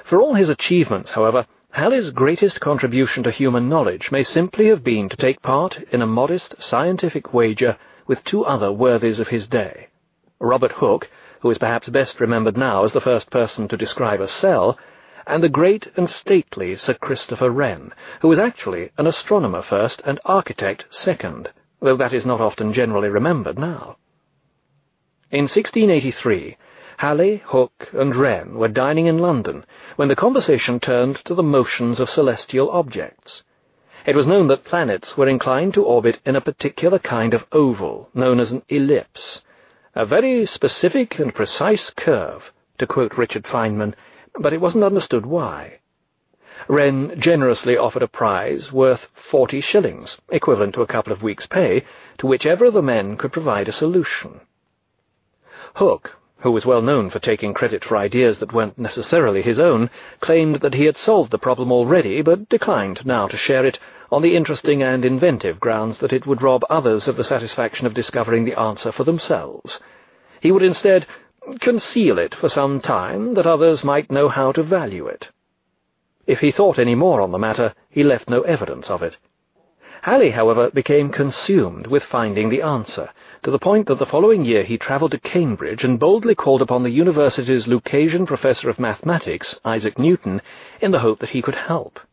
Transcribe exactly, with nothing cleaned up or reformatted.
For all his achievements, however, Halley's greatest contribution to human knowledge may simply have been to take part in a modest scientific wager with two other worthies of his day. Robert Hooke, who is perhaps best remembered now as the first person to describe a cell, and the great and stately Sir Christopher Wren, who was actually an astronomer first and architect second, though that is not often generally remembered now. In sixteen eighty-three, Halley, Hooke, and Wren were dining in London when the conversation turned to the motions of celestial objects. It was known that planets were inclined to orbit in a particular kind of oval, known as an ellipse, a very specific and precise curve, to quote Richard Feynman, but it wasn't understood why. Wren generously offered a prize worth forty shillings, equivalent to a couple of weeks' pay, to whichever of the men could provide a solution. Hooke, who was well known for taking credit for ideas that weren't necessarily his own, claimed that he had solved the problem already, but declined now to share it on the interesting and inventive grounds that it would rob others of the satisfaction of discovering the answer for themselves. He would instead conceal it for some time, that others might know how to value it. If he thought any more on the matter, he left no evidence of it. Halley, however, became consumed with finding the answer, to the point that the following year he travelled to Cambridge and boldly called upon the university's Lucasian professor of mathematics, Isaac Newton, in the hope that he could help.